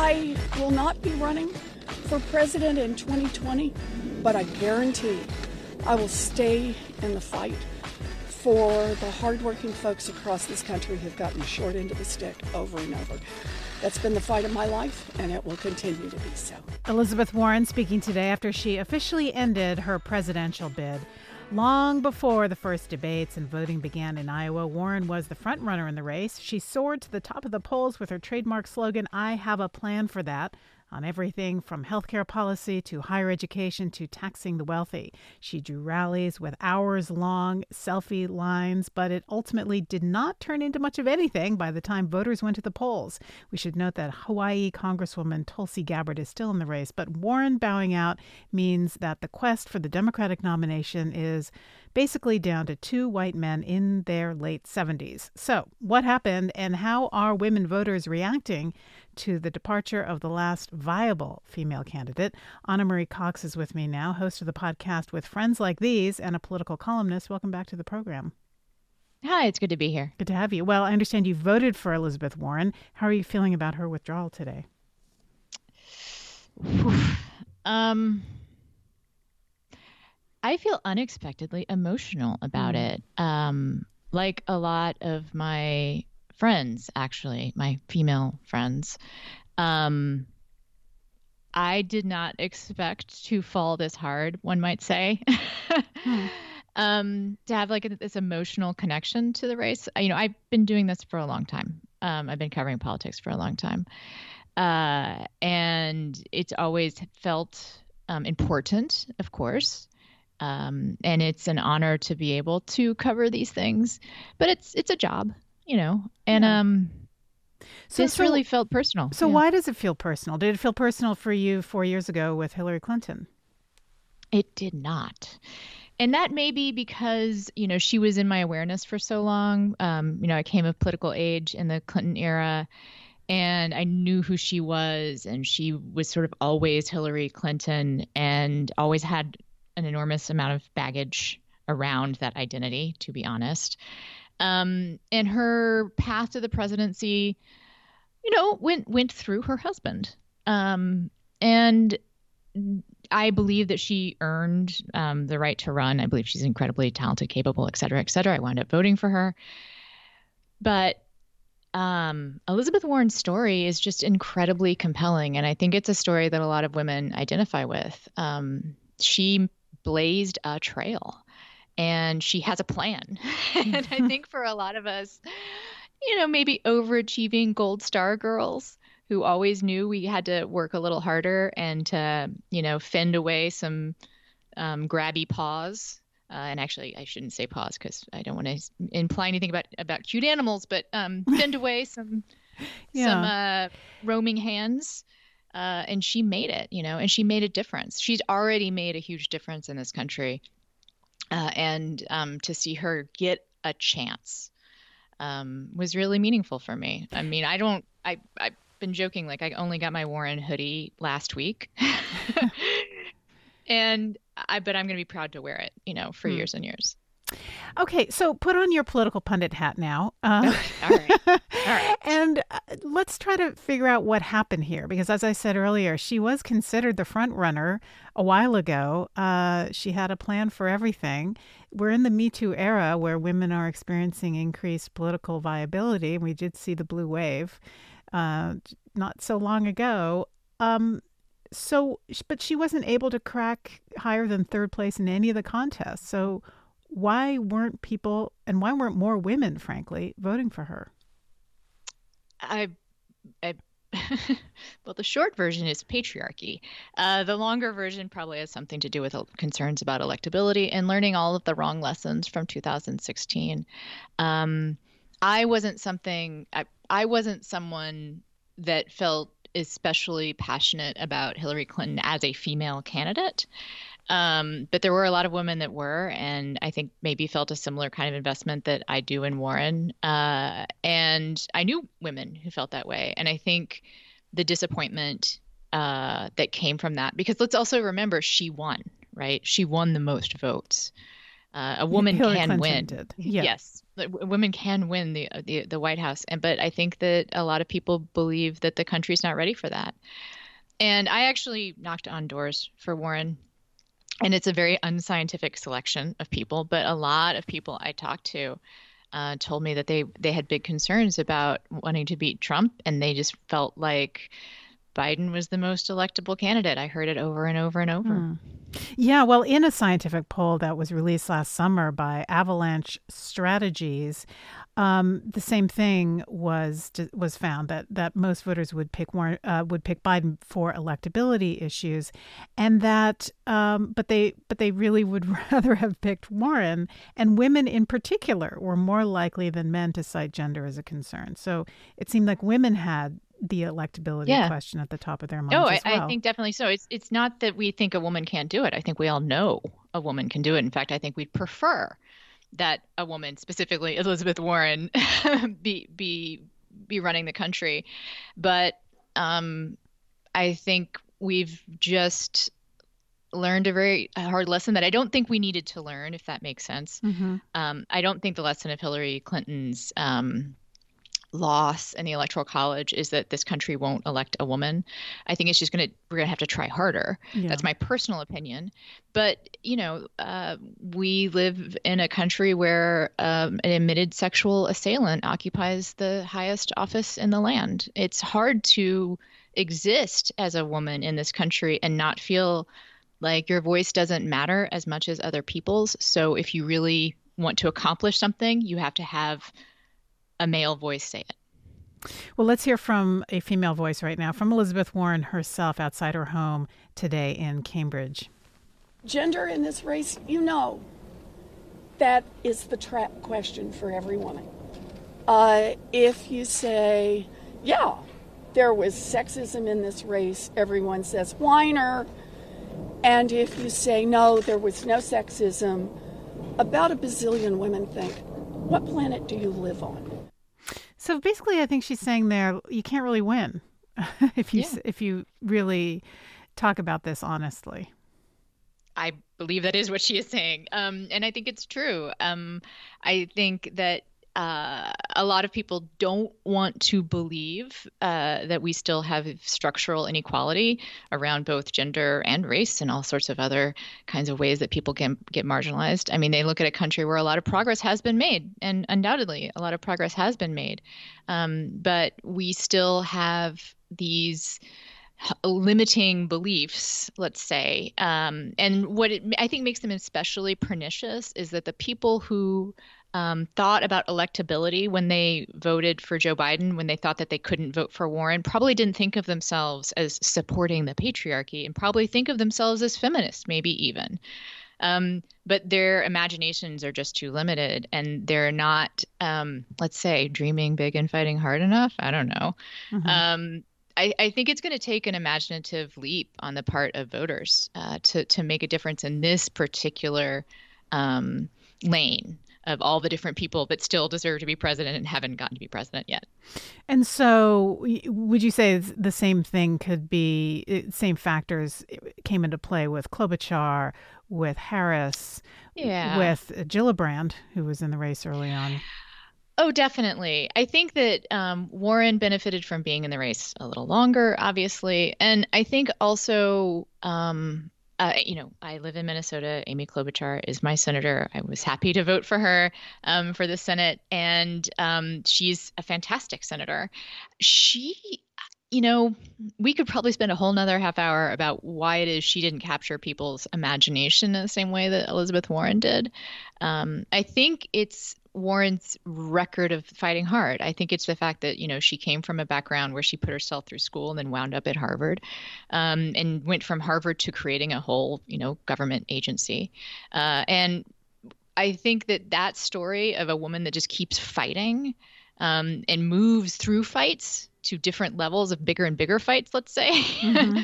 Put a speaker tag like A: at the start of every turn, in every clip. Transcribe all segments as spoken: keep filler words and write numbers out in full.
A: I will not be running for president in twenty twenty, but I guarantee I will stay in the fight for the hardworking folks across this country who've gotten the short end of the stick over and over. That's been the fight of my life, and it will continue to be so.
B: Elizabeth Warren speaking today after she officially ended her presidential bid. Long before the first debates and voting began in Iowa, Warren was the front runner in the race. She soared to the top of the polls with her trademark slogan, "I have a plan for that," on everything from healthcare policy to higher education to taxing the wealthy. She drew rallies with hours-long selfie lines, but it ultimately did not turn into much of anything by the time voters went to the polls. We should note that Hawaii Congresswoman Tulsi Gabbard is still in the race, but Warren bowing out means that the quest for the Democratic nomination is basically down to two white men in their late seventies. So what happened, and how are women voters reacting to the departure of the last viable female candidate? Anna Marie Cox is with me now, host of the podcast With Friends Like These and a political columnist. Welcome back to the program.
C: Hi, it's good to be here.
B: Good to have you. Well, I understand you voted for Elizabeth Warren. How are you feeling about her withdrawal today?
C: um... I feel unexpectedly emotional about mm. it. Um, like a lot of my friends, actually, my female friends. Um, I did not expect to fall this hard, one might say. mm. um, to have like a, this emotional connection to the race. You know, I've been doing this for a long time. Um, I've been covering politics for a long time. Uh, and it's always felt um, important, of course. Um, and it's an honor to be able to cover these things, but it's it's a job, you know, and yeah. um, so, this so, really felt personal.
B: So
C: yeah.
B: Why does it feel personal? Did it feel personal for you four years ago with Hillary Clinton?
C: It did not. And that may be because, you know, she was in my awareness for so long. Um, you know, I came of political age in the Clinton era, and I knew who she was, and she was sort of always Hillary Clinton and always had an enormous amount of baggage around that identity, to be honest. Um, and her path to the presidency, you know, went went through her husband. Um, and I believe that she earned um, the right to run. I believe she's incredibly talented, capable, et cetera, et cetera. I wound up voting for her. But um, Elizabeth Warren's story is just incredibly compelling. And I think it's a story that a lot of women identify with. Um, she blazed a trail, and she has a plan. And I think for a lot of us, you know, maybe overachieving gold star girls who always knew we had to work a little harder and to, you know, fend away some um, grabby paws. Uh, and actually, I shouldn't say paws because I don't want to imply anything about, about cute animals, but um, fend away some, yeah. some uh, roaming hands. Uh, and she made it, you know, and she made a difference. She's already made a huge difference in this country. Uh, and um, to see her get a chance um, was really meaningful for me. I mean, I don't, I, I've been joking, like I only got my Warren hoodie last week. and I, but I'm going to be proud to wear it, you know, for hmm. years and years.
B: Okay, so put on your political pundit hat now. Uh,
C: All right. All right.
B: And uh, let's try to figure out what happened here, because as I said earlier, she was considered the front runner a while ago. Uh, she had a plan for everything. We're in the Me Too era where women are experiencing increased political viability. We did see the blue wave uh, not so long ago. Um, so, but she wasn't able to crack higher than third place in any of the contests. So why weren't people, and why weren't more women, frankly, voting for her?
C: I, I well, the short version is patriarchy. Uh, the longer version probably has something to do with concerns about electability and learning all of the wrong lessons from two thousand sixteen. Um, I wasn't something, I, I wasn't someone that felt especially passionate about Hillary Clinton as a female candidate. Um, but there were a lot of women that were, and I think maybe felt a similar kind of investment that I do in Warren. Uh, and I knew women who felt that way. And I think the disappointment uh, that came from that, because let's also remember she won, right? She won the most votes. Uh, a woman
B: Hillary
C: can
B: Clinton
C: win.
B: Did. Yeah.
C: Yes, women can win the, the the White House, and but I think that a lot of people believe that the country's not ready for that. And I actually knocked on doors for Warren, and it's a very unscientific selection of people, but a lot of people I talked to uh, told me that they they had big concerns about wanting to beat Trump, and they just felt like Biden was the most electable candidate. I heard it over and over and over.
B: Hmm. Yeah, well, in a scientific poll that was released last summer by Avalanche Strategies, um, the same thing was was found that that most voters would pick Warren, uh, would pick Biden for electability issues, and that um, but they but they really would rather have picked Warren, and women in particular were more likely than men to cite gender as a concern. So it seemed like women had the electability yeah. question at the top of their minds.
C: Oh,
B: as well.
C: I, I think definitely so. It's it's not that we think a woman can't do it. I think we all know a woman can do it. In fact, I think we'd prefer that a woman, specifically Elizabeth Warren, be be be running the country. But um, I think we've just learned a very hard lesson that I don't think we needed to learn, if that makes sense.
B: Mm-hmm.
C: Um, I don't think the lesson of Hillary Clinton's um, loss in the Electoral College is that this country won't elect a woman. I think it's just going to, we're going to have to try harder. Yeah. That's my personal opinion. But, you know, uh, we live in a country where um, an admitted sexual assailant occupies the highest office in the land. It's hard to exist as a woman in this country and not feel like your voice doesn't matter as much as other people's. So if you really want to accomplish something, you have to have a male voice say it.
B: Well, let's hear from a female voice right now, from Elizabeth Warren herself outside her home today in Cambridge.
A: Gender in this race, you know, that is the trap question for every woman. Uh, if you say, yeah, there was sexism in this race, everyone says, whiner. And if you say, no, there was no sexism, about a bazillion women think, what planet do you live on?
B: So basically, I think she's saying there, you can't really win if you yeah. if you really talk about this honestly.
C: I believe that is what she is saying. Um, and I think it's true. Um, I think that uh, a lot of people don't want to believe uh, that we still have structural inequality around both gender and race and all sorts of other kinds of ways that people can get marginalized. I mean, they look at a country where a lot of progress has been made, and undoubtedly a lot of progress has been made. Um, but we still have these limiting beliefs, let's say. Um, and what it, I think makes them especially pernicious is that the people who Um, thought about electability when they voted for Joe Biden, when they thought that they couldn't vote for Warren, probably didn't think of themselves as supporting the patriarchy and probably think of themselves as feminists, maybe even. Um, but their imaginations are just too limited, and they're not, um, let's say, dreaming big and fighting hard enough. I don't know. Mm-hmm. Um, I, I think it's going to take an imaginative leap on the part of voters uh, to, to make a difference in this particular um, lane of all the different people that still deserve to be president and haven't gotten to be president yet.
B: And so would you say the same thing could be, same factors came into play with Klobuchar, with Harris,
C: yeah.
B: with Gillibrand, who was in the race early on?
C: Oh, definitely. I think that um, Warren benefited from being in the race a little longer, obviously. And I think also, um, Uh, you know, I live in Minnesota. Amy Klobuchar is my senator. I was happy to vote for her um, for the Senate, and um, she's a fantastic senator. She, you know, we could probably spend a whole nother half hour about why it is she didn't capture people's imagination in the same way that Elizabeth Warren did. Um, I think it's Warren's record of fighting hard. I think it's the fact that, you know, she came from a background where she put herself through school and then wound up at Harvard, um, and went from Harvard to creating a whole, you know, government agency. Uh, and I think that that story of a woman that just keeps fighting um, and moves through fights to different levels of bigger and bigger fights, let's say, mm-hmm.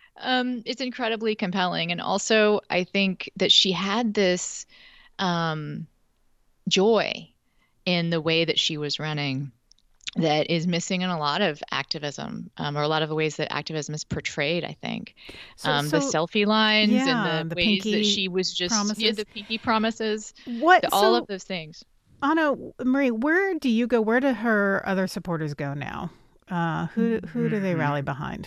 C: um, it's incredibly compelling. And also, I think that she had this um, joy in the way that she was running. that is missing in a lot of activism, um, or a lot of the ways that activism is portrayed, I think.
B: So,
C: Um,
B: so
C: the selfie lines
B: yeah,
C: and the,
B: the
C: ways
B: pinky
C: that she was just,
B: promises.
C: yeah, the pinky promises,
B: What?
C: the, all
B: so,
C: of those things.
B: Anna, Marie, where do you go? Where do her other supporters go now? Uh, who who do they rally behind?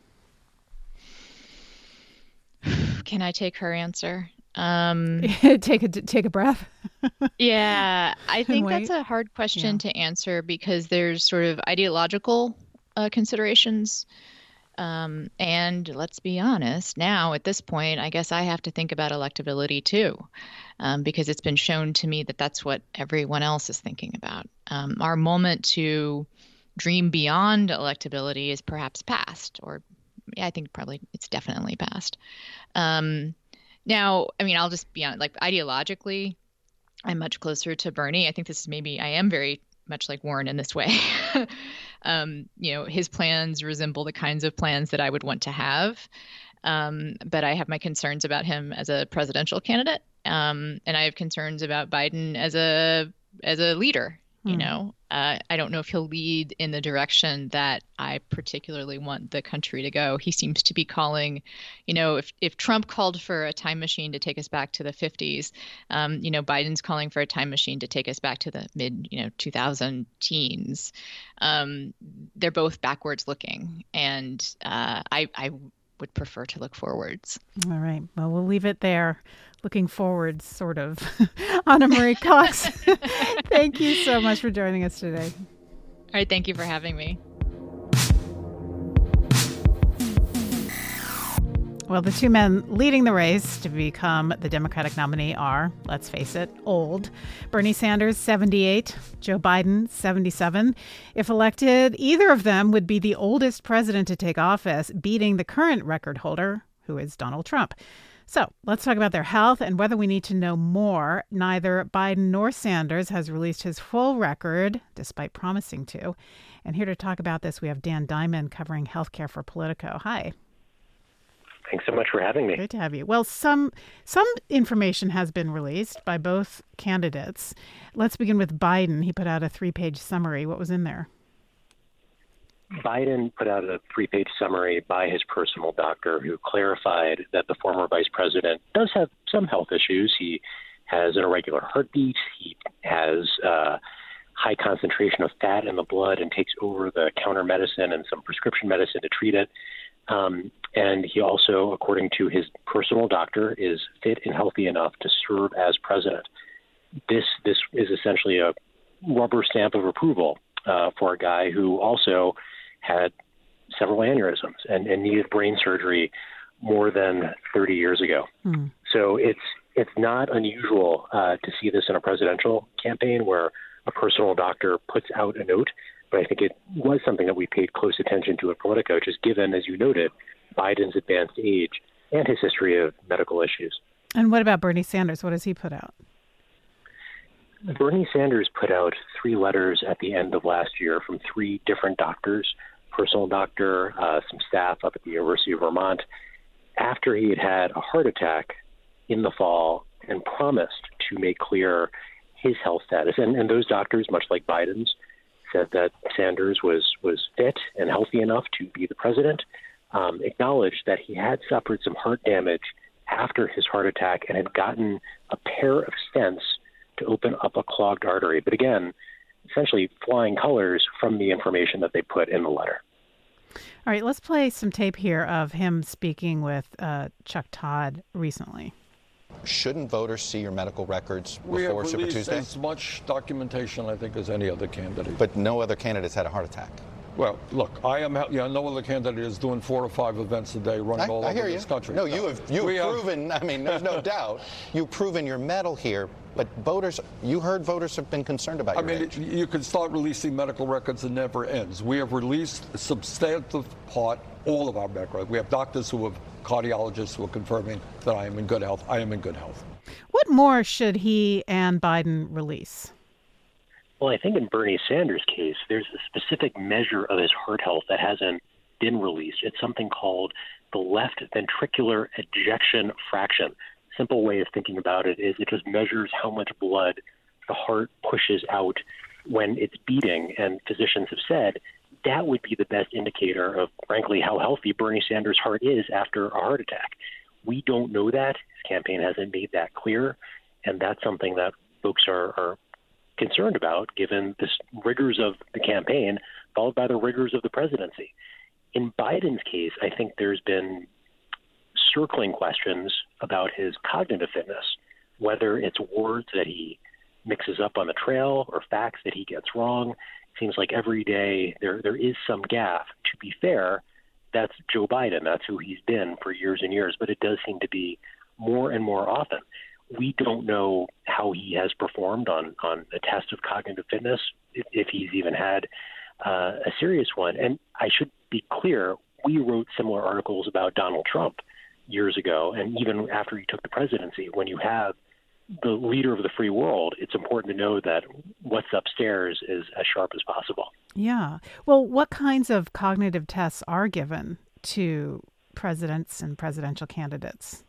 C: Can I take her answer? Um,
B: take a take a breath.
C: yeah, I think
B: wait.
C: that's a hard question
B: Yeah.
C: to answer because there's sort of ideological uh, considerations. Um, and let's be honest, now at this point, I guess I have to think about electability too, um, because it's been shown to me that that's what everyone else is thinking about. Um, our moment to dream beyond electability is perhaps past, or yeah, I think probably it's definitely past. Um, now, I mean, I'll just be honest, like ideologically, I'm much closer to Bernie. I think this is maybe, I am very much like Warren in this way. um, you know, his plans resemble the kinds of plans that I would want to have. Um, but I have my concerns about him as a presidential candidate. Um, and I have concerns about Biden as a, as a leader. You know, uh, I don't know if he'll lead in the direction that I particularly want the country to go. He seems to be calling, you know, if, if Trump called for a time machine to take us back to the fifties, um, you know, Biden's calling for a time machine to take us back to the mid, you know, two thousand teens. Um, they're both backwards looking. And uh, I, I would prefer to look forwards.
B: All right. Well, we'll leave it there. Looking forward, sort of. Anna Marie Cox, thank you so much for joining us today.
C: All right. Thank you for having me.
B: Well, the two men leading the race to become the Democratic nominee are, let's face it, old. Bernie Sanders, seventy-eight, Joe Biden, seventy-seven. If elected, either of them would be the oldest president to take office, beating the current record holder, who is Donald Trump. So let's talk about their health and whether we need to know more. Neither Biden nor Sanders has released his full record, despite promising to. And here to talk about this, we have Dan Diamond covering healthcare for Politico. Hi.
D: Thanks so much for having me.
B: Great to have you. Well, some some information has been released by both candidates. Let's begin with Biden. He put out a three-page summary. What was in there?
D: Biden put out a three-page summary by his personal doctor who clarified that the former vice president does have some health issues. He has an irregular heartbeat. He has uh, high concentration of fat in the blood and takes over the counter medicine and some prescription medicine to treat it. Um, and he also, according to his personal doctor, is fit and healthy enough to serve as president. This this is essentially a rubber stamp of approval uh, for a guy who also had several aneurysms and, and needed brain surgery more than thirty years ago. Hmm. So it's it's not unusual uh, to see this in a presidential campaign where a personal doctor puts out a note. But I think it was something that we paid close attention to at Politico, just given, as you noted, Biden's advanced age and his history of medical issues.
B: And what about Bernie Sanders? What does he put out?
D: Bernie Sanders put out three letters at the end of last year from three different doctors, personal doctor, uh, some staff up at the University of Vermont, after he had had a heart attack in the fall and promised to make clear his health status. And, and those doctors, much like Biden's, said that Sanders was, was fit and healthy enough to be the president, um, acknowledged that he had suffered some heart damage after his heart attack and had gotten a pair of stents to open up a clogged artery. But again, essentially flying colors from the information that they put in the letter.
B: All right, let's play some tape here of him speaking with uh, Chuck Todd recently.
E: Shouldn't voters see your medical records
F: we
E: before
F: have
E: Super
F: released
E: Tuesday?
F: As much documentation, I think, as any other candidate.
E: But no other candidates had a heart attack.
F: Well, look, I am. You know, no other candidate is doing four or five events a day, running
E: I,
F: all
E: I
F: over
E: hear
F: this
E: you.
F: country.
E: No, you have you've
F: we
E: proven.
F: Have,
E: I mean, there's no doubt you've proven your mettle here. But voters, you heard voters have been concerned about your
F: I mean,
E: age.
F: it, you can start releasing medical records and never ends. We have released a substantive part, all of our medical records. We have doctors who have cardiologists who are confirming that I am in good health. I am in good health.
B: What more should he and Biden release?
D: Well, I think in Bernie Sanders' case, there's a specific measure of his heart health that hasn't been released. It's something called the left ventricular ejection fraction. Simple way of thinking about it is it just measures how much blood the heart pushes out when it's beating, and physicians have said that would be the best indicator of, frankly, how healthy Bernie Sanders' heart is after a heart attack. We don't know that. His campaign hasn't made that clear, and that's something that folks are, are concerned about, given the rigors of the campaign followed by the rigors of the presidency. In Biden's case, I think there's been circling questions about his cognitive fitness, whether it's words that he mixes up on the trail or facts that he gets wrong. It seems like every day there there is some gaffe. To be fair, that's Joe Biden. That's who he's been for years and years, but it does seem to be more and more often. We don't know how he has performed on, on a test of cognitive fitness, if, if he's even had uh, a serious one. And I should be clear, we wrote similar articles about Donald Trump years ago, and even after he took the presidency. When you have the leader of the free world, it's important to know that what's upstairs is as sharp as possible.
B: Yeah. Well, what kinds of cognitive tests are given to presidents and presidential candidates?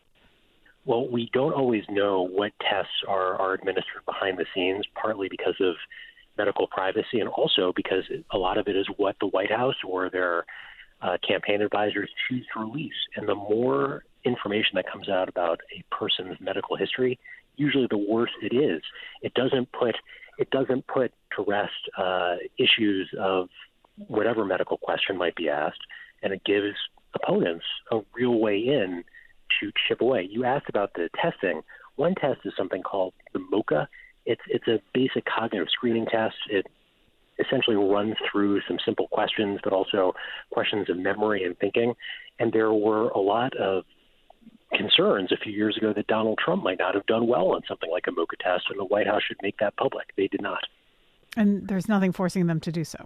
D: Well, we don't always know what tests are, are administered behind the scenes, partly because of medical privacy and also because a lot of it is what the White House or their uh, campaign advisors choose to release. And the more information that comes out about a person's medical history, usually the worse it is. It doesn't put it doesn't put to rest uh, issues of whatever medical question might be asked, and it gives opponents a real way in to chip away. You asked about the testing. One test is something called the MoCA. It's it's a basic cognitive screening test. It essentially runs through some simple questions, but also questions of memory and thinking. And there were a lot of concerns a few years ago that Donald Trump might not have done well on something like a MoCA test, and the White House should make that public. They did not.
B: And there's nothing forcing them to do so.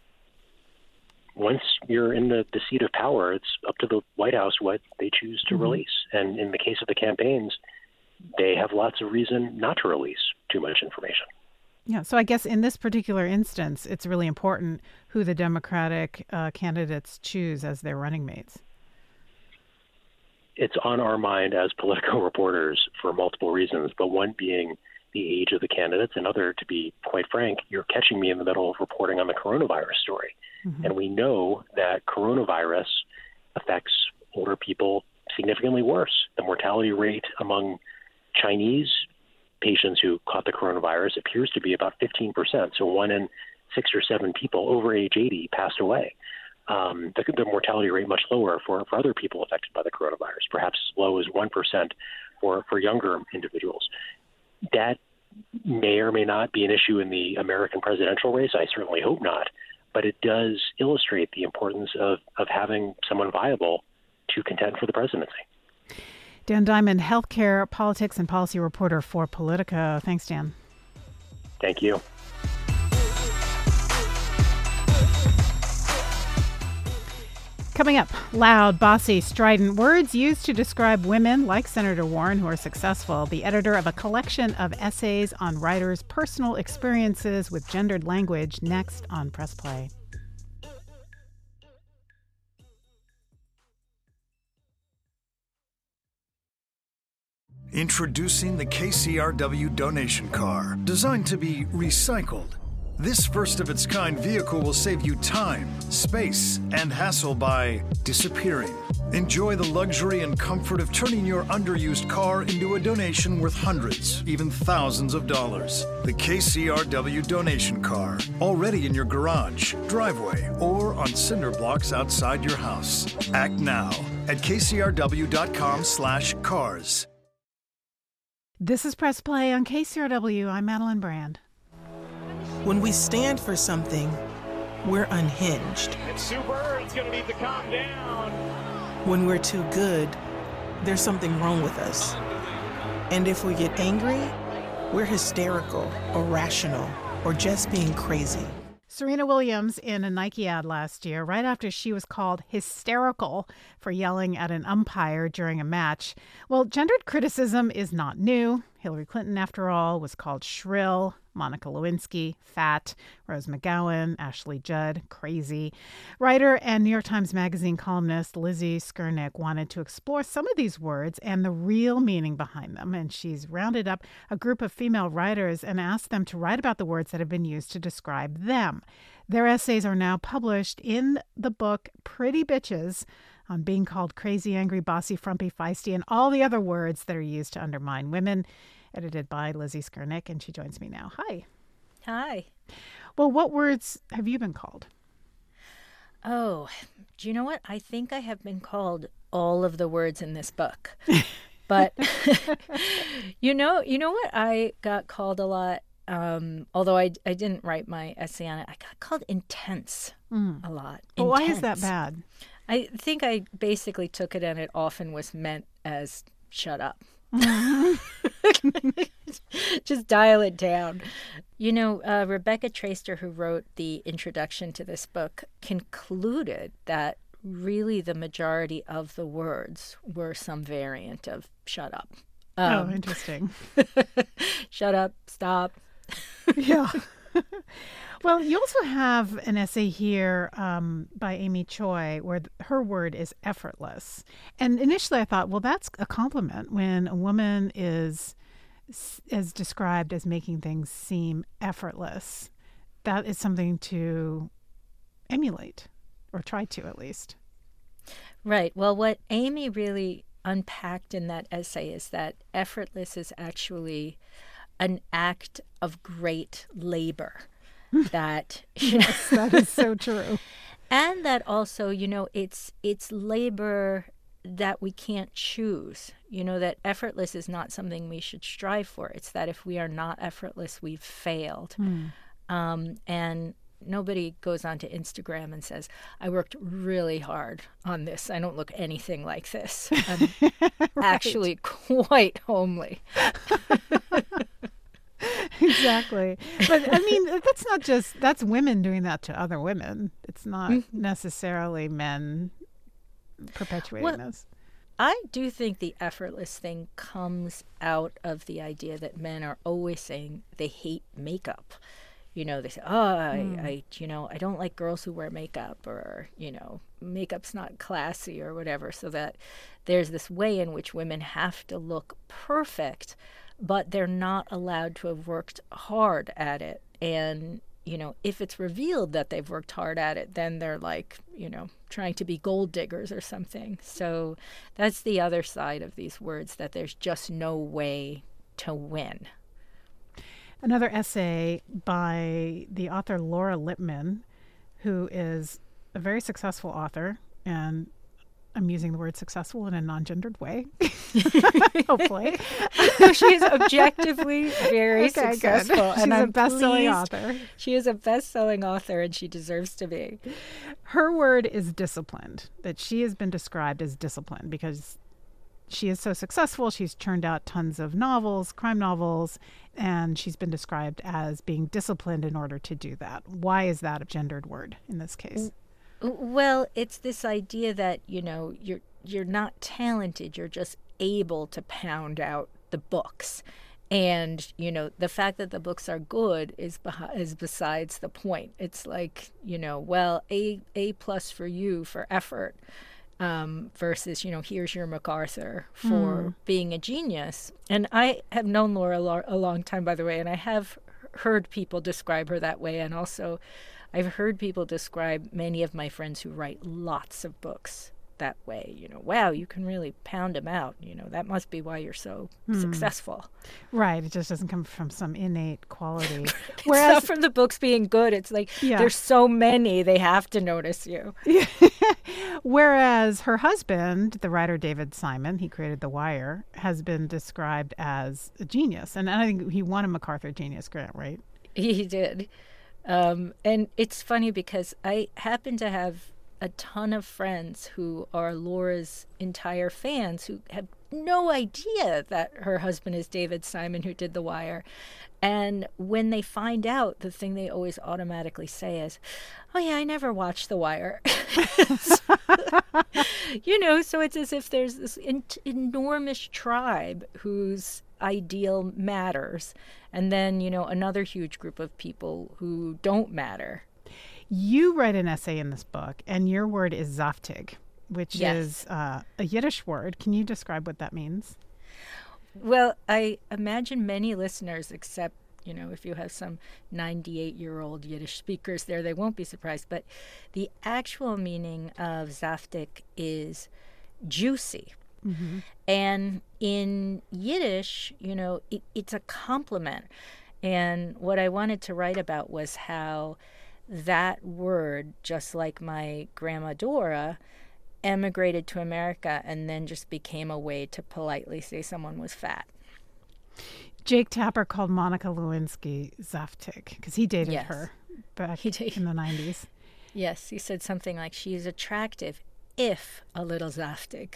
D: Once you're in the, the seat of power, it's up to the White House what they choose to mm-hmm. release. And in the case of the campaigns, they have lots of reason not to release too much information.
B: Yeah, so I guess in this particular instance, it's really important who the Democratic uh, candidates choose as their running mates.
D: It's on our mind as political reporters for multiple reasons, but one being the age of the candidates. Another, to be quite frank, you're catching me in the middle of reporting on the coronavirus story. Mm-hmm. And we know that coronavirus affects older people significantly worse. The mortality rate among Chinese patients who caught the coronavirus appears to be about fifteen percent. So one in six or seven people over age eighty passed away. Um, the, the mortality rate much lower for, for other people affected by the coronavirus, perhaps as low as one percent for, for younger individuals. That may or may not be an issue in the American presidential race. I certainly hope not. But it does illustrate the importance of, of having someone viable to contend for the presidency.
B: Dan Diamond, healthcare, politics, and policy reporter for Politico. Thanks, Dan.
D: Thank you.
B: Coming up, loud, bossy, strident words used to describe women like Senator Warren who are successful. The editor of a collection of essays on writers' personal experiences with gendered language, next on Press Play.
G: Introducing the K C R W donation car, designed to be recycled. This first-of-its-kind vehicle will save you time, space, and hassle by disappearing. Enjoy the luxury and comfort of turning your underused car into a donation worth hundreds, even thousands of dollars. The K C R W donation car, already in your garage, driveway, or on cinder blocks outside your house. Act now at kcrw.com slash cars.
B: This is Press Play on K C R W. I'm Madeline Brand.
H: When we stand for something, we're unhinged.
I: It's super. It's going to need to calm down.
H: When we're too good, there's something wrong with us. And if we get angry, we're hysterical, irrational, or just being crazy.
B: Serena Williams in a Nike ad last year, right after she was called hysterical for yelling at an umpire during a match. Well, gendered criticism is not new. Hillary Clinton, after all, was called shrill. Monica Lewinsky, fat. Rose McGowan, Ashley Judd, crazy. Writer and New York Times Magazine columnist Lizzie Skurnick wanted to explore some of these words and the real meaning behind them. And she's rounded up a group of female writers and asked them to write about the words that have been used to describe them. Their essays are now published in the book Pretty Bitches, on being called crazy, angry, bossy, frumpy, feisty, and all the other words that are used to undermine women, edited by Lizzie Skurnick, and she joins me now. Hi.
J: Hi.
B: Well, what words have you been called?
J: Oh, do you know what? I think I have been called all of the words in this book. But you know, you know what I got called a lot? Um, although I, I didn't write my essay on it, I got called intense mm. a lot.
B: Well, why is that bad?
J: I think I basically took it, and it often was meant as shut up. Just dial it down. You know, uh, Rebecca Traister, who wrote the introduction to this book, concluded that really the majority of the words were some variant of shut up. Um,
B: oh, interesting.
J: Shut up, stop.
B: Yeah. Well, you also have an essay here um, by Amy Choi where her word is effortless. And initially I thought, well, that's a compliment when a woman is is described as making things seem effortless. That is something to emulate, or try to at least.
J: Right. Well, what Amy really unpacked in that essay is that effortless is actually an act of great labor. That you know,
B: yes, that is so true.
J: And that also, you know, it's it's labor that we can't choose. You know, that effortless is not something we should strive for. It's that if we are not effortless, we've failed. Mm. Um, and nobody goes onto Instagram and says, I worked really hard on this. I don't look anything like this. I'm right. Actually quite homely.
B: Exactly. But I mean, that's not just, that's women doing that to other women. It's not mm-hmm. necessarily men perpetuating well, this.
J: I do think the effortless thing comes out of the idea that men are always saying they hate makeup. You know, they say, oh, mm. I, I, you know, I don't like girls who wear makeup, or, you know, makeup's not classy or whatever. So that there's this way in which women have to look perfect, but they're not allowed to have worked hard at it. And, you know, if it's revealed that they've worked hard at it, then they're like, you know, trying to be gold diggers or something. So that's the other side of these words, that there's just no way to win.
B: Another essay by the author Laura Lippman, who is a very successful author, and I'm using the word successful in a non-gendered way, hopefully.
J: No, she is objectively very
B: okay,
J: successful.
B: Good. She's
J: and
B: a
J: I'm
B: best-selling
J: pleased.
B: author.
J: She is a best-selling author, and she deserves to be.
B: Her word is disciplined, that she has been described as disciplined because she is so successful. She's churned out tons of novels, crime novels, and she's been described as being disciplined in order to do that. Why is that a gendered word in this case?
J: Well, it's this idea that, you know, you're you're not talented, you're just able to pound out the books. And, you know, the fact that the books are good is beh- is besides the point. It's like, you know, well, A A plus for you for effort. Um, versus, you know, here's your MacArthur for mm. being a genius. And I have known Laura lo- a long time, by the way, and I have heard people describe her that way. And also, I've heard people describe many of my friends who write lots of books that way. You know, wow, you can really pound them out. You know, that must be why you're so mm. successful.
B: Right. It just doesn't come from some innate quality.
J: It's
B: Whereas,
J: not from the books being good. It's like,
B: yeah.
J: there's so many, they have to notice you.
B: Whereas her husband, the writer David Simon, he created The Wire, has been described as a genius. And I think he won a MacArthur Genius Grant, right?
J: He did. Um, and it's funny because I happen to have a ton of friends who are Laura's entire fans who have no idea that her husband is David Simon, who did The Wire. And when they find out, the thing they always automatically say is, oh, yeah, I never watched The Wire. You know, so it's as if there's this in- enormous tribe whose ideal matters. And then, you know, another huge group of people who don't matter.
B: You write an essay in this book, and your word is zaftig, which
J: Yes.
B: is uh, a Yiddish word. Can you describe what that means?
J: Well, I imagine many listeners, except, you know, if you have some ninety-eight-year-old Yiddish speakers there, they won't be surprised. But the actual meaning of zaftig is juicy.
B: Mm-hmm.
J: And in Yiddish, you know, it, it's a compliment. And what I wanted to write about was how that word, just like my grandma Dora, emigrated to America and then just became a way to politely say someone was fat.
B: Jake Tapper called Monica Lewinsky zaftig because he dated
J: Yes.
B: her back
J: He did.
B: in the nineties.
J: Yes, he said something like, she is attractive, if a little zaftig.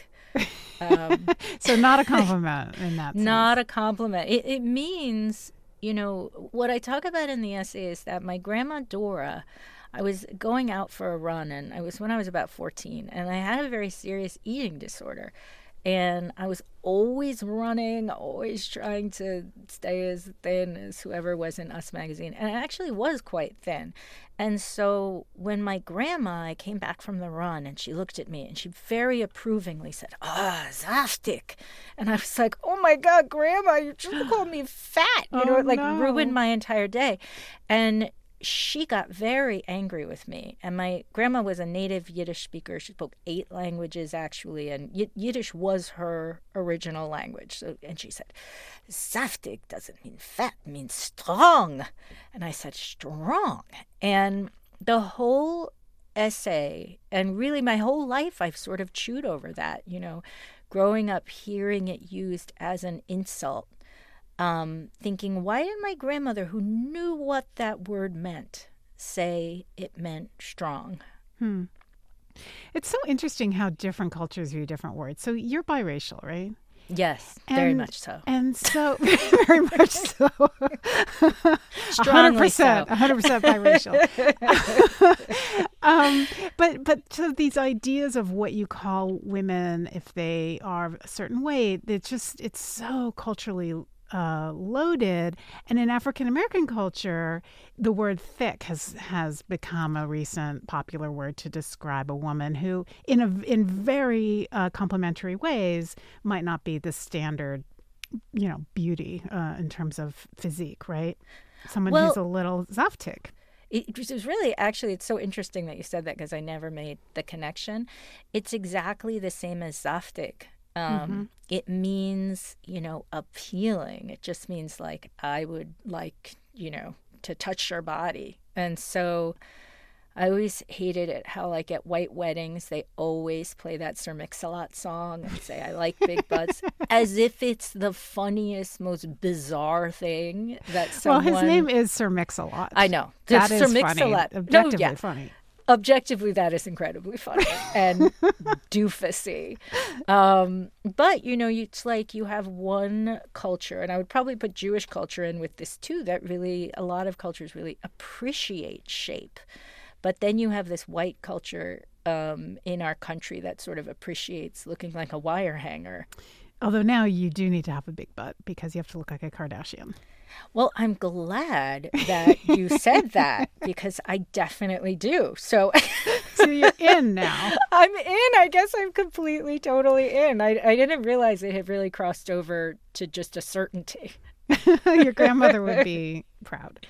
J: Um,
B: So not a compliment in that sense.
J: Not a compliment. It, it means, you know, what I talk about in the essay is that my grandma Dora, I was going out for a run, and I was when I was about fourteen, and I had a very serious eating disorder. And I was always running, always trying to stay as thin as whoever was in Us magazine. And I actually was quite thin. And so when my grandma, I came back from the run, and she looked at me, and she very approvingly said, ah, zaftig. And I was like, oh, my God, Grandma, you just called me fat. You know,
B: Oh,
J: it like
B: no.
J: ruined my entire day. And she got very angry with me. And my grandma was a native Yiddish speaker. She spoke eight languages, actually, and y- Yiddish was her original language. So, and she said, zaftig doesn't mean fat, it means strong. And I said, strong. And the whole essay, and really my whole life, I've sort of chewed over that, you know, growing up hearing it used as an insult. Um, thinking, why did my grandmother, who knew what that word meant, say it meant strong?
B: Hmm. It's so interesting how different cultures view different words. So you're biracial, right?
J: Yes, very
B: And-
J: much so.
B: And so, very much so.
J: Strongly
B: one hundred percent,
J: so.
B: one hundred percent biracial. um, but, but so these ideas of what you call women, if they are a certain way, it's just, it's so culturally uh, loaded. And in African American culture, the word thick has has become a recent popular word to describe a woman who, in a in very uh, complimentary ways, might not be the standard, you know, beauty uh, in terms of physique, right? Someone
J: Well-
B: who's a little zaftig.
J: It was really, actually, it's so interesting that you said that because I never made the connection. It's exactly the same as zaftig. Um,
B: Mm-hmm.
J: It means, you know, appealing. It just means like, I would like, you know, to touch your body. And so I always hated it how, like, at white weddings, they always play that Sir Mix-a-Lot song and say, I like big butts, as if it's the funniest, most bizarre thing that someone...
B: Well, his name is Sir Mix-a-Lot.
J: I know.
B: That
J: Sir
B: is funny.
J: Mix-a-Lot. No,
B: Objectively
J: yeah.
B: funny.
J: Objectively, that is incredibly funny and doofusy. Um, but, you know, it's like you have one culture, and I would probably put Jewish culture in with this too, that really, a lot of cultures really appreciate shape. But then you have this white culture um, in our country that sort of appreciates looking like a wire hanger.
B: Although now you do need to have a big butt because you have to look like a Kardashian.
J: Well, I'm glad that you said that because I definitely do. So,
B: So you're in now.
J: I'm in. I guess I'm completely, totally in. I, I didn't realize it had really crossed over to just a certainty.
B: Your grandmother would be proud.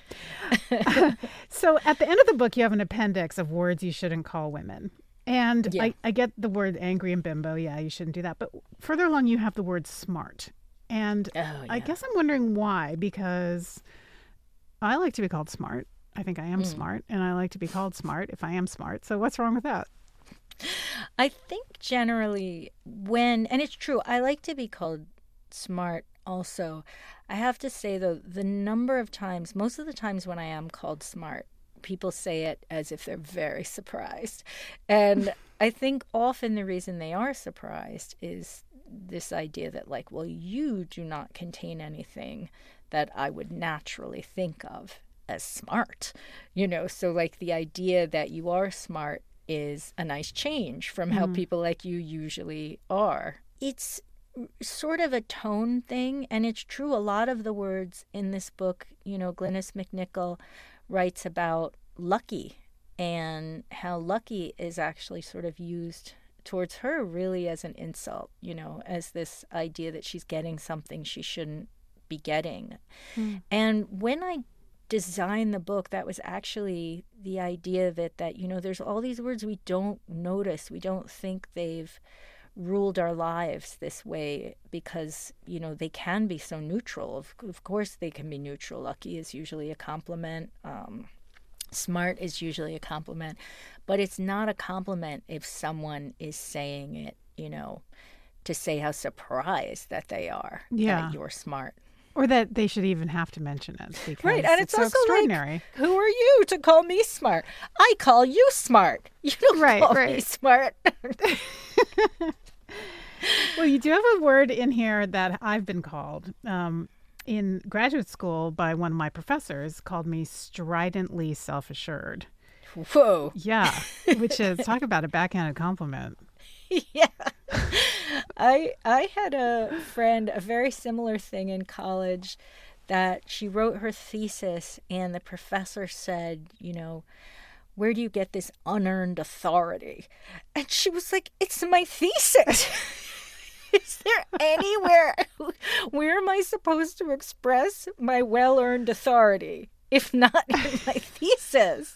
B: So at the end of the book, you have an appendix of words you shouldn't call women. And
J: Yeah.
B: I, I get the word angry and bimbo. Yeah, you shouldn't do that. But further along, you have the word smart. And
J: Oh,
B: I
J: yeah.
B: guess I'm wondering why, because I like to be called smart. I think I am
J: Mm.
B: smart, and I like to be called smart if I am smart. So what's wrong with that?
J: I think generally when, and it's true, I like to be called smart also. I have to say, though, the number of times, most of the times when I am called smart, people say it as if they're very surprised. And I think often the reason they are surprised is this idea that, like, well, you do not contain anything that I would naturally think of as smart, you know? So, like, the idea that you are smart is a nice change from how mm. people like you usually are. It's sort of a tone thing, and it's true. A lot of the words in this book, you know, Glynis McNichol writes about lucky, and how lucky is actually sort of used towards her really as an insult, you know, as this idea that she's getting something she shouldn't be getting. Mm. And when I designed the book, that was actually the idea of it, that, you know, there's all these words we don't notice. We don't think they've ruled our lives this way because, you know, they can be so neutral. Of, of course they can be neutral. Lucky is usually a compliment. Um, smart is usually a compliment. But it's not a compliment if someone is saying it, you know, to say how surprised that they are
B: yeah.
J: that you're smart.
B: Or that they should even have to mention it. Because
J: right, and it's,
B: it's so
J: also
B: extraordinary.
J: Like, who are you to call me smart? I call you smart. You don't
B: right,
J: call
B: right.
J: me smart.
B: Well, you do have a word in here that I've been called um, in graduate school by one of my professors, called me stridently self-assured.
J: Whoa.
B: Yeah, which is, talk about a backhanded compliment.
J: Yeah. I I had a friend, a very similar thing in college, that she wrote her thesis and the professor said, you know, where do you get this unearned authority? And she was like, it's my thesis. Is there anywhere, where am I supposed to express my well-earned authority, if not in my thesis?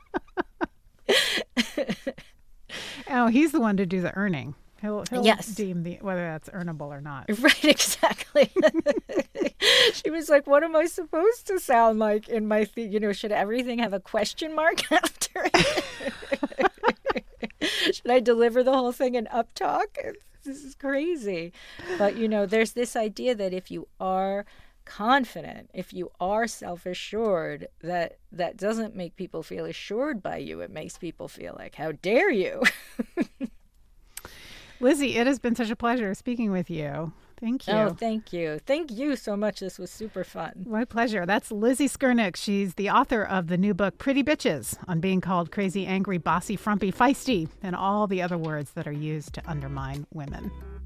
B: Oh, he's the one to do the earning. He'll, he'll
J: yes.
B: deem the whether that's earnable or not.
J: Right, exactly. She was like, what am I supposed to sound like in my, the- you know, should everything have a question mark after it? Should I deliver the whole thing in uptalk? This is crazy. But, you know, there's this idea that if you are confident, if you are self-assured, that that doesn't make people feel assured by you. It makes people feel like, how dare you?
B: Lizzie, it has been such a pleasure speaking with you. Thank you.
J: Oh, thank you. Thank you so much. This was super fun.
B: My pleasure. That's Lizzie Skirnick. She's the author of the new book, Pretty Bitches, on being called crazy, angry, bossy, frumpy, feisty, and all the other words that are used to undermine women.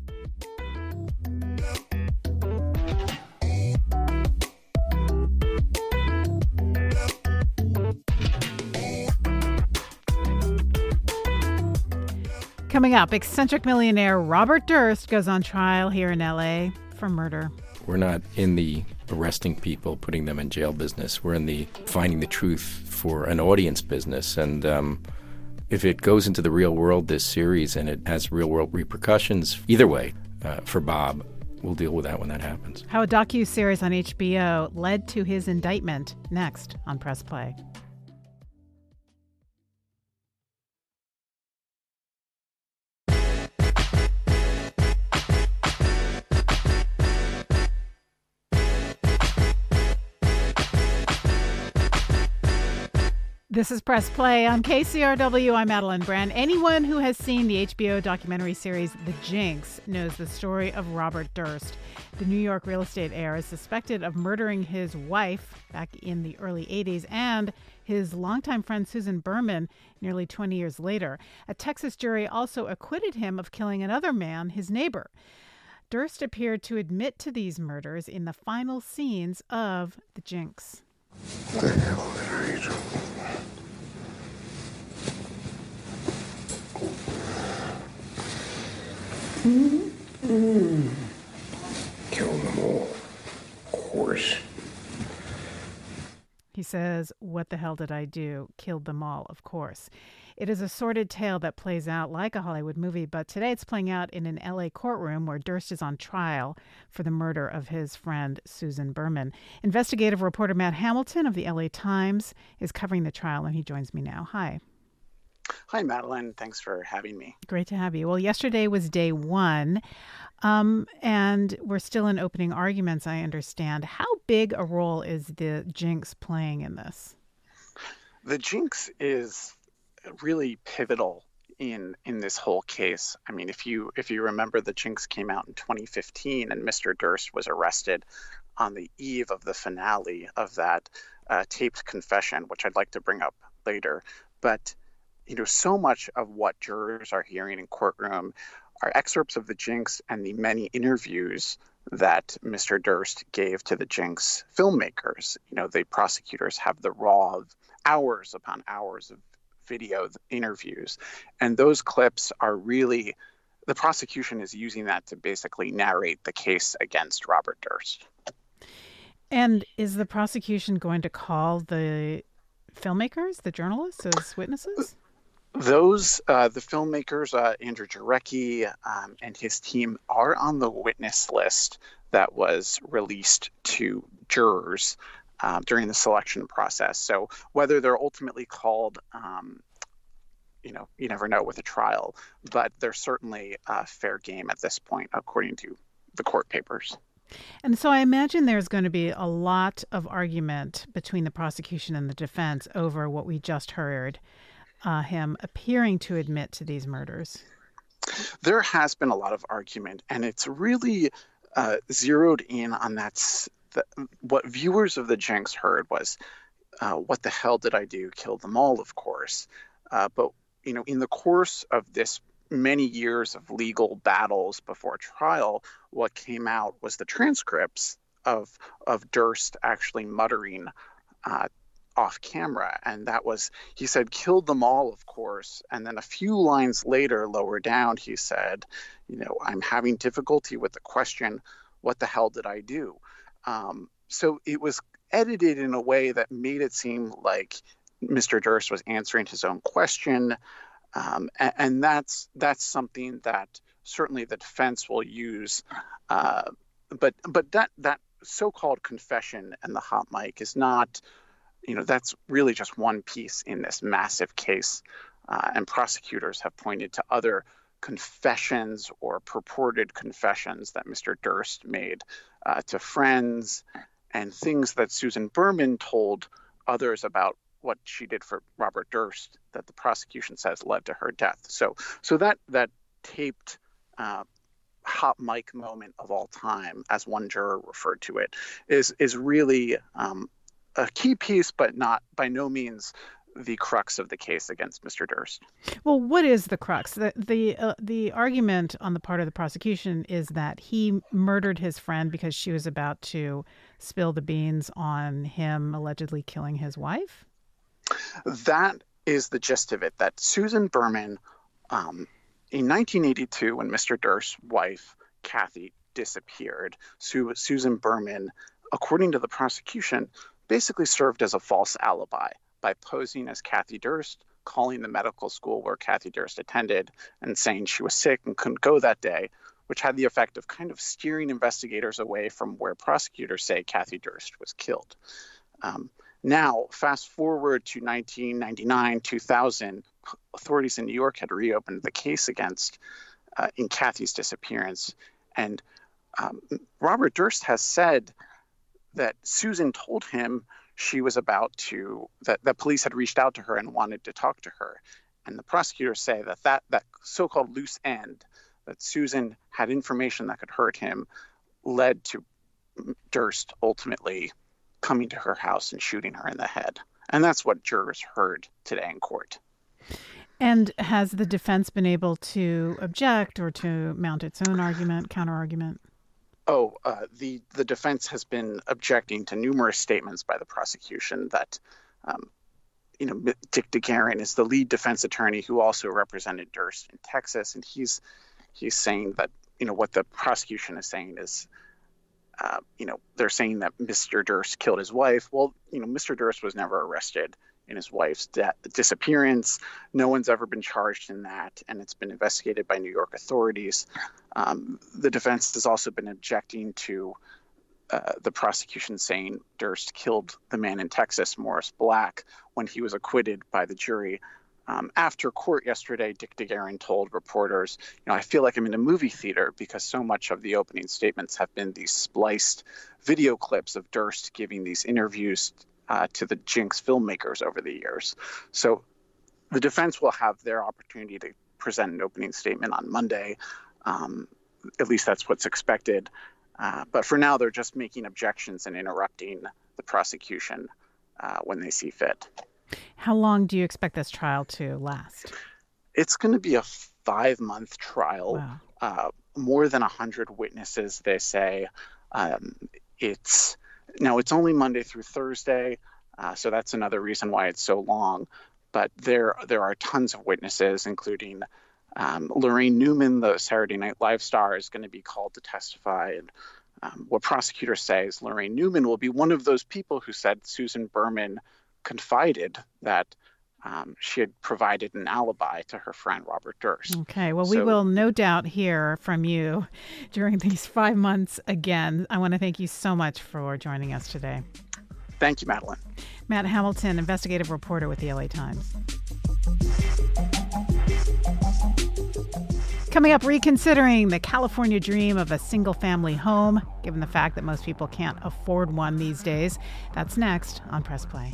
B: Coming up, eccentric millionaire Robert Durst goes on trial here in L A for murder.
K: We're not in the arresting people, putting them in jail business. We're in the finding the truth for an audience business. And um, if it goes into the real world, this series, and it has real world repercussions, either way, uh, for Bob, we'll deal with that when that happens.
B: How a docuseries on H B O led to his indictment, next on Press Play. This is Press Play on K C R W. I'm Madeline Brand. Anyone who has seen the H B O documentary series The Jinx knows the story of Robert Durst. The New York real estate heir is suspected of murdering his wife back in the early eighties and his longtime friend Susan Berman nearly twenty years later. A Texas jury also acquitted him of killing another man, his neighbor. Durst appeared to admit to these murders in the final scenes of The Jinx.
L: What the hell did I do? Mm-hmm. Kill them all. Of course.
B: He says, what the hell did I do? Killed them all, of course. It is a sordid tale that plays out like a Hollywood movie, but today it's playing out in an L A courtroom where Durst is on trial for the murder of his friend Susan Berman. Investigative reporter Matt Hamilton of the L A Times is covering the trial, and he joins me now. Hi.
M: Hi, Madeline. Thanks for having me.
B: Great to have you. Well, yesterday was day one, um, and we're still in opening arguments, I understand. How big a role is the Jinx playing in this?
M: The Jinx is really pivotal in in this whole case. I mean, if you if you remember, the Jinx came out in twenty fifteen, and Mister Durst was arrested on the eve of the finale of that uh, taped confession, which I'd like to bring up later. But you know, so much of what jurors are hearing in courtroom are excerpts of the Jinx and the many interviews that Mister Durst gave to the Jinx filmmakers. You know, the prosecutors have the raw of hours upon hours of video interviews, and those clips are really, the prosecution is using that to basically narrate the case against Robert Durst.
B: And is the prosecution going to call the filmmakers, the journalists, as witnesses?
M: Those, uh, the filmmakers, uh, Andrew Jarecki um, and his team, are on the witness list that was released to jurors Um, during the selection process. So whether they're ultimately called, um, you know, you never know with a trial, but they're certainly uh, fair game at this point, according to the court papers.
B: And so I imagine there's going to be a lot of argument between the prosecution and the defense over what we just heard, uh, him appearing to admit to these murders.
M: There has been a lot of argument, and it's really uh, zeroed in on that. The, what viewers of the Jinx heard was, uh, what the hell did I do? Kill them all, of course. Uh, but, you know, in the course of this many years of legal battles before trial, what came out was the transcripts of of Durst actually muttering uh, off camera. And that was, he said, killed them all, of course. And then a few lines later, lower down, he said, you know, I'm having difficulty with the question, what the hell did I do? Um, so it was edited in a way that made it seem like Mister Durst was answering his own question. Um, and, and that's that's something that certainly the defense will use. Uh, but but that, that so-called confession and the hot mic is not, you know, that's really just one piece in this massive case. Uh, and prosecutors have pointed to other confessions or purported confessions that Mister Durst made uh, to friends, and things that Susan Berman told others about what she did for Robert Durst that the prosecution says led to her death. So so that that taped uh, hot mic moment of all time, as one juror referred to it, is is really um, a key piece, but not by no means the crux of the case against Mister Durst.
B: Well, what is the crux? The the uh, the argument on the part of the prosecution is that he murdered his friend because she was about to spill the beans on him allegedly killing his wife?
M: That is the gist of it, that Susan Berman, um, in nineteen eighty-two, when Mister Durst's wife, Kathy, disappeared, Su- Susan Berman, according to the prosecution, basically served as a false alibi by posing as Kathy Durst, calling the medical school where Kathy Durst attended and saying she was sick and couldn't go that day, which had the effect of kind of steering investigators away from where prosecutors say Kathy Durst was killed. Um, now, fast forward to nineteen ninety-nine, two thousand, authorities in New York had reopened the case against uh, in Kathy's disappearance. And um, Robert Durst has said that Susan told him she was about to, that the police had reached out to her and wanted to talk to her. And the prosecutors say that that, that so-called loose end, that Susan had information that could hurt him, led to Durst ultimately coming to her house and shooting her in the head. And that's what jurors heard today in court.
B: And has the defense been able to object or to mount its own argument, counter-argument?
M: Oh, uh, the, the defense has been objecting to numerous statements by the prosecution that, um, you know, Dick DeGuerin is the lead defense attorney who also represented Durst in Texas. And he's he's saying that, you know, what the prosecution is saying is, uh, you know, they're saying that Mister Durst killed his wife. Well, you know, Mister Durst was never arrested in his wife's de- disappearance. No one's ever been charged in that, and it's been investigated by New York authorities. Um, the defense has also been objecting to uh, the prosecution saying Durst killed the man in Texas, Morris Black, when he was acquitted by the jury. Um, after court yesterday, Dick DeGuerin told reporters, you know, I feel like I'm in a movie theater because so much of the opening statements have been these spliced video clips of Durst giving these interviews Uh, to the Jinx filmmakers over the years. So the defense will have their opportunity to present an opening statement on Monday. Um, at least that's what's expected. Uh, but for now, they're just making objections and interrupting the prosecution uh, when they see fit.
B: How long do you expect this trial to last?
M: It's going to be a five-month trial.
B: Wow.
M: Uh, more than one hundred witnesses, they say. Um, it's now it's only Monday through Thursday, uh, so that's another reason why it's so long. But there there are tons of witnesses, including um, Lorraine Newman, the Saturday Night Live star, is going to be called to testify. And um, what prosecutors say is Lorraine Newman will be one of those people who said Susan Berman confided that Um, she had provided an alibi to her friend Robert Durst.
B: Okay, well,
M: so,
B: we will no doubt hear from you during these five months again. I want to thank you so much for joining us today.
M: Thank you, Madeline.
B: Matt Hamilton, investigative reporter with the L A Times. Coming up, reconsidering the California dream of a single-family home, given the fact that most people can't afford one these days. That's next on Press Play.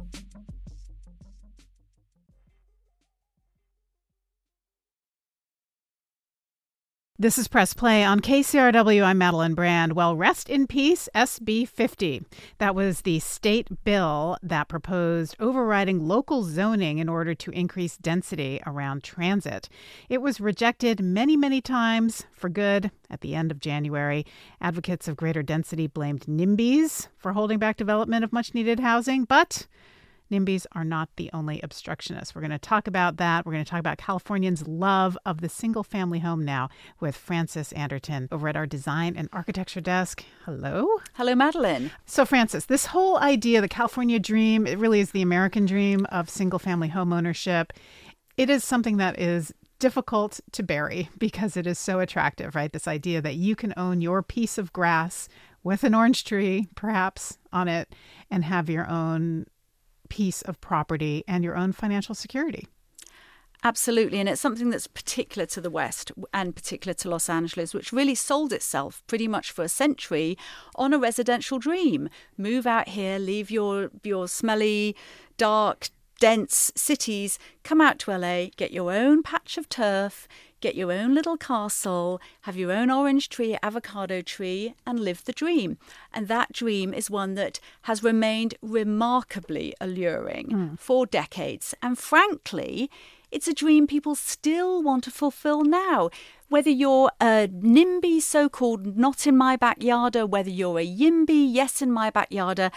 B: This is Press Play on K C R W. I'm Madeline Brand. Well, rest in peace, S B fifty. That was the state bill that proposed overriding local zoning in order to increase density around transit. It was rejected many, many times for good at the end of January. Advocates of greater density blamed NIMBYs for holding back development of much-needed housing, but NIMBYs are not the only obstructionists. We're going to talk about that. We're going to talk about Californians' love of the single-family home now with Frances Anderton over at our design and architecture desk. Hello.
N: Hello, Madeline.
B: So, Frances, this whole idea, the California dream, it really is the American dream of single-family home ownership. It is something that is difficult to bury because it is so attractive, right? This idea that you can own your piece of grass with an orange tree, perhaps, on it, and have your own piece of property and your own financial security.
N: Absolutely. And it's something that's particular to the West and particular to Los Angeles, which really sold itself pretty much for a century on a residential dream. Move out here, leave your your smelly, dark, dense cities, come out to L A, get your own patch of turf, get your own little castle, have your own orange tree, avocado tree, and live the dream. And that dream is one that has remained remarkably alluring mm. for decades. And frankly, it's a dream people still want to fulfill now. Whether you're a NIMBY, so-called not in my backyarder, whether you're a YIMBY, yes in my backyarder,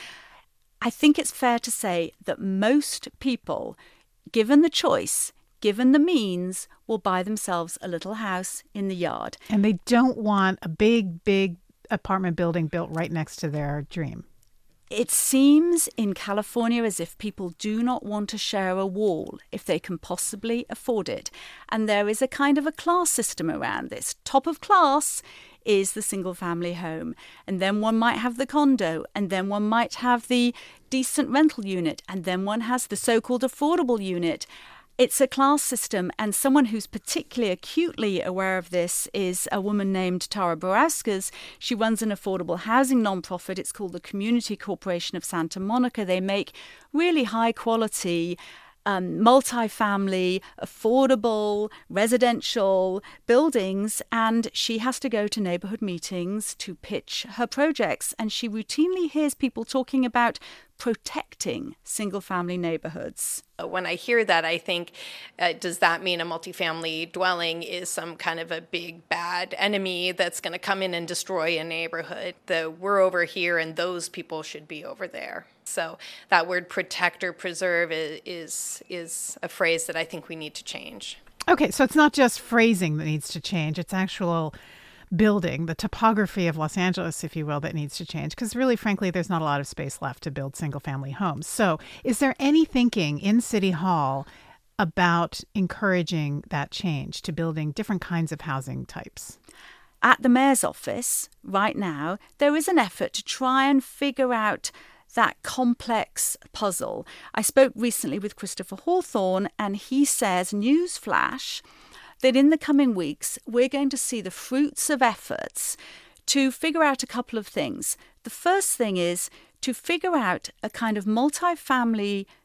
N: I think it's fair to say that most people, given the choice, given the means, will buy themselves a little house in the yard.
B: And they don't want a big, big apartment building built right next to their dream.
N: It seems in California as if people do not want to share a wall if they can possibly afford it. And there is a kind of a class system around this. Top of class is the single-family home. And then one might have the condo. And then one might have the decent rental unit. And then one has the so-called affordable unit. It's a class system, and someone who's particularly acutely aware of this is a woman named Tara Borauskas. She runs an affordable housing nonprofit. It's called the Community Corporation of Santa Monica. They make really high-quality, um, multi-family, affordable, residential buildings, and she has to go to neighborhood meetings to pitch her projects. And she routinely hears people talking about protecting single-family neighborhoods.
O: When I hear that, I think, uh, does that mean a multifamily dwelling is some kind of a big bad enemy that's going to come in and destroy a neighborhood? The we're over here and those people should be over there. So that word protect or preserve is, is is a phrase that I think we need to change.
B: Okay, so it's not just phrasing that needs to change. It's actual building, the topography of Los Angeles, if you will, that needs to change. Because really, frankly, there's not a lot of space left to build single-family homes. So is there any thinking in City Hall about encouraging that change to building different kinds of housing types?
N: At the mayor's office right now, there is an effort to try and figure out that complex puzzle. I spoke recently with Christopher Hawthorne, and he says, newsflash, that in the coming weeks, we're going to see the fruits of efforts to figure out a couple of things. The first thing is to figure out a kind of multi-family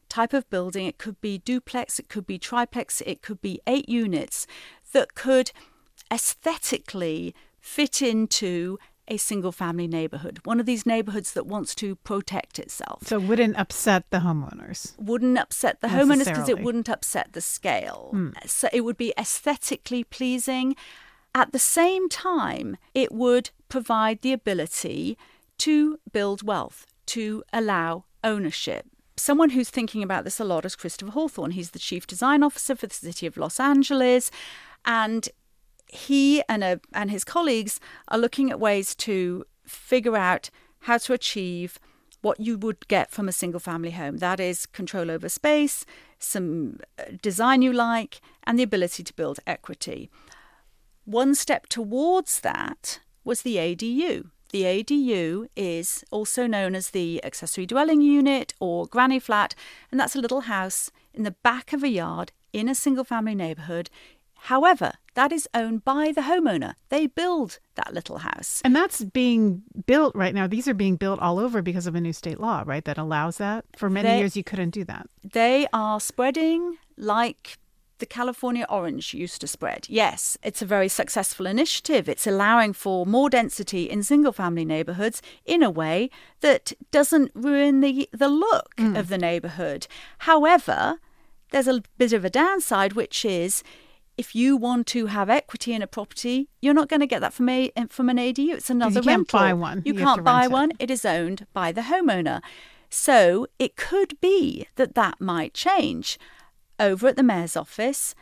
N: type of building. It could be duplex, it could be triplex, it could be eight units that could aesthetically fit into a single-family neighborhood, one of these neighborhoods that wants to protect itself.
B: So it wouldn't upset the homeowners.
N: Wouldn't upset the homeowners because it wouldn't upset the scale. Mm. So it would be aesthetically pleasing. At the same time, it would provide the ability to build wealth, to allow ownership. Someone who's thinking about this a lot is Christopher Hawthorne. He's the chief design officer for the city of Los Angeles, and he and, a, and his colleagues are looking at ways to figure out how to achieve what you would get from a single-family home. That is control over space, some design you like, and the ability to build equity. One step towards that was the A D U. The A D U is also known as the accessory dwelling unit or granny flat, and that's a little house in the back of a yard in a single-family neighborhood. However, that is owned by the homeowner. They build that little house.
B: And that's being built right now. These are being built all over because of a new state law, right, that allows that? For many they, years, you couldn't do that.
N: They are spreading like the California orange used to spread. Yes, it's a very successful initiative. It's allowing for more density in single-family neighborhoods in a way that doesn't ruin the, the look mm. of the neighborhood. However, there's a bit of a downside, which is if you want to have equity in a property, you're not going to get that from a from an A D U. It's another rental.
B: You can't buy one.
N: You,
B: you
N: can't buy one. It is owned by the homeowner. So it could be that that might change. Over at the mayor's office,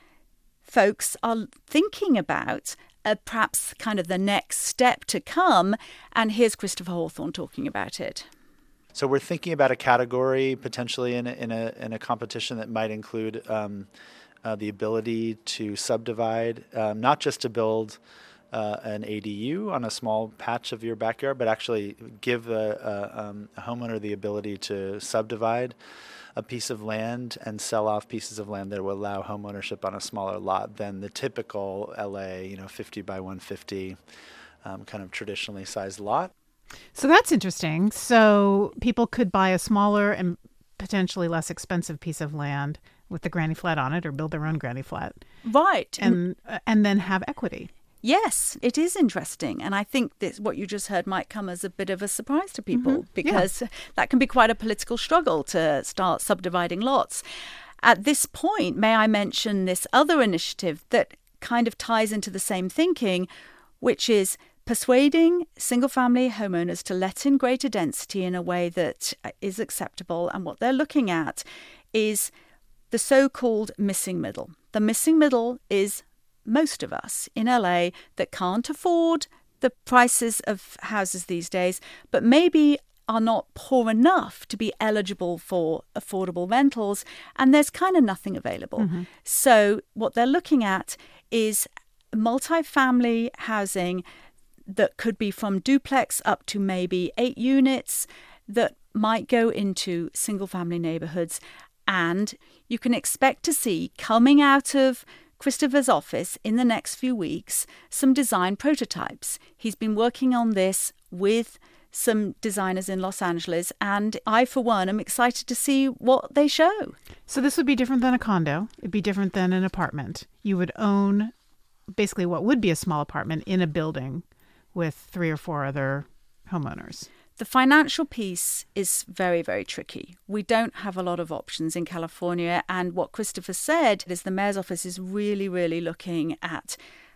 N: folks are thinking about uh, perhaps kind of the next step to come. And here's Christopher Hawthorne talking about it.
P: So we're thinking about a category potentially in a, in a, in a competition that might include um, Uh, the ability to subdivide, um, not just to build uh, an A D U on a small patch of your backyard, but actually give a, a, um, a homeowner the ability to subdivide a piece of land and sell off pieces of land that will allow home ownership on a smaller lot than the typical L A, you know, fifty by one fifty um, kind of traditionally sized lot.
B: So that's interesting. So people could buy a smaller and potentially less expensive piece of land with the granny flat on it, or build their own granny flat.
N: Right.
B: And uh, and then have equity.
N: Yes, it is interesting. And I think this, what you just heard might come as a bit of a surprise to people mm-hmm. because yeah. that can be quite a political struggle to start subdividing lots. At this point, may I mention this other initiative that kind of ties into the same thinking, which is persuading single-family homeowners to let in greater density in a way that is acceptable. And what they're looking at is the so-called missing middle. The missing middle is most of us in L A that can't afford the prices of houses these days, but maybe are not poor enough to be eligible for affordable rentals, and there's kind of nothing available. Mm-hmm. So what they're looking at is multifamily housing that could be from duplex up to maybe eight units that might go into single-family neighborhoods. And you can expect to see coming out of Christopher's office in the next few weeks some design prototypes. He's been working on this with some designers in Los Angeles, and I, for one, am excited to see what they show.
B: So this would be different than a condo. It'd be different than an apartment. You would own basically what would be a small apartment in a building with three or four other homeowners.
N: The financial piece is very, very tricky. We don't have a lot of options in California. And what Christopher said is the mayor's office is really, really looking at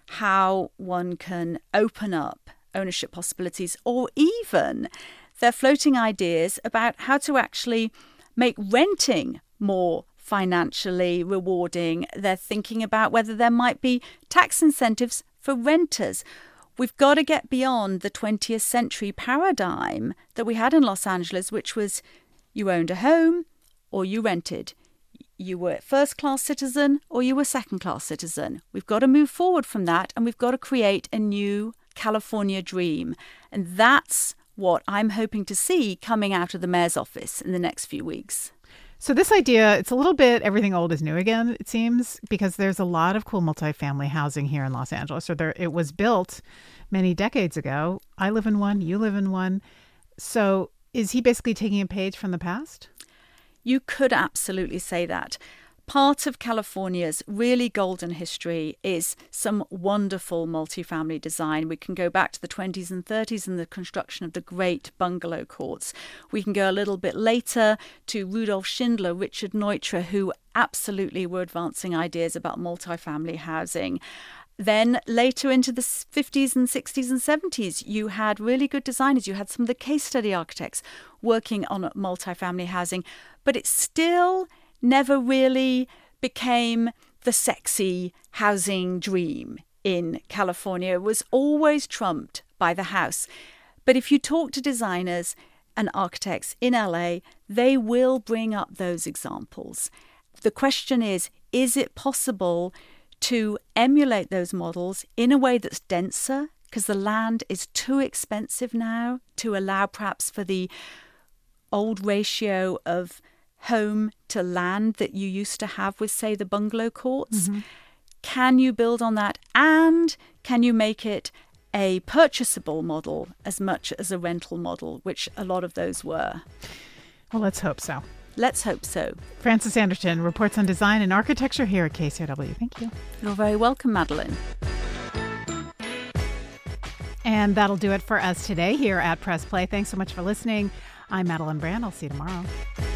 N: how one can open up ownership possibilities, or even they're floating ideas about how to actually make renting more financially rewarding. They're thinking about whether there might be tax incentives for renters. We've got to get beyond the twentieth century paradigm that we had in Los Angeles, which was you owned a home or you rented. You were a first-class citizen or you were second-class citizen. We've got to move forward from that, and we've got to create a new California dream. And that's what I'm hoping to see coming out of the mayor's office in the next few weeks.
B: So this idea, it's a little bit everything old is new again, it seems, because there's a lot of cool multifamily housing here in Los Angeles. Or there, it was built many decades ago. I live in one, you live in one. So is he basically taking a page from the past?
N: You could absolutely say that. Part of California's really golden history is some wonderful multifamily design. We can go back to the twenties and thirties and the construction of the great bungalow courts. We can go a little bit later to Rudolf Schindler, Richard Neutra, who absolutely were advancing ideas about multifamily housing. Then later into the fifties and sixties and seventies, you had really good designers. You had some of the case study architects working on multifamily housing, but it still never really became the sexy housing dream in California. It was always trumped by the house. But if you talk to designers and architects in L A, they will bring up those examples. The question is, is it possible to emulate those models in a way that's denser? Because the land is too expensive now to allow perhaps for the old ratio of home to land that you used to have with, say, the bungalow courts. Mm-hmm. Can you build on that? And can you make it a purchasable model as much as a rental model, which a lot of those were?
B: Well, let's hope so.
N: Let's hope so.
B: Frances Anderton reports on design and architecture here at K C R W. Thank you.
N: You're very welcome, Madeline.
B: And that'll do it for us today here at Press Play. Thanks so much for listening. I'm Madeline Brand. I'll see you tomorrow.